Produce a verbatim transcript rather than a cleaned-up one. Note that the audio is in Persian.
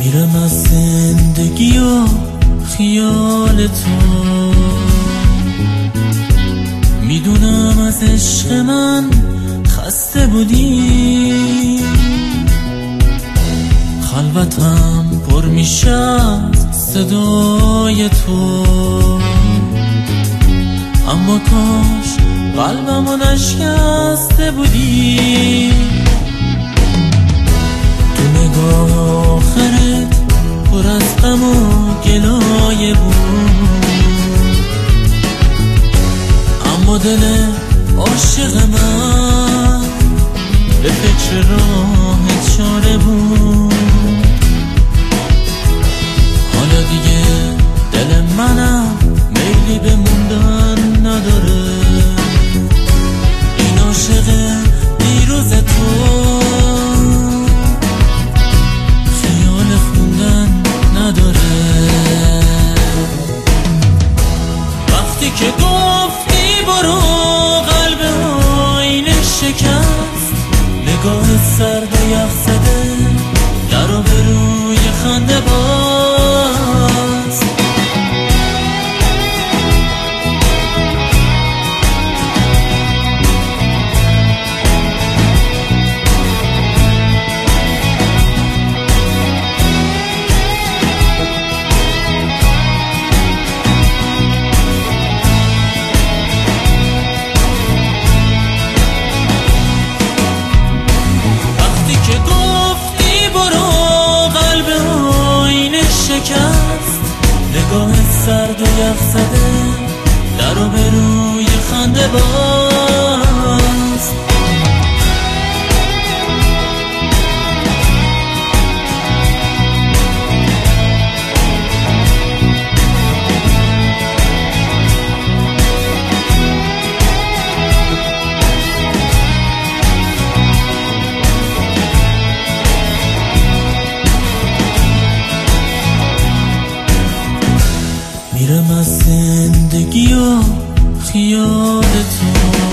میرم از زندگی و خیال تو، میدونم از عشق من خسته بودی، خلوتم پر میشه از صدای تو، اما کاش قلبمو نشکسته بودی. تو نگاه آخرت پر از غم و گلایه بود، اما دل عاشق من به فکر راه چاره بود. حالا دیگه دل منم میلی به موندن نداره، این عاشق دیروز تو خیال خوندن نداره. وقتی که گفتی برو قلب آینه شکست، نگاه سرد و یخ زده در و به روی خنده باز. نگاه سرد و یخ زده در و به روی خنده باز. میرم از زندگی و خیال تو.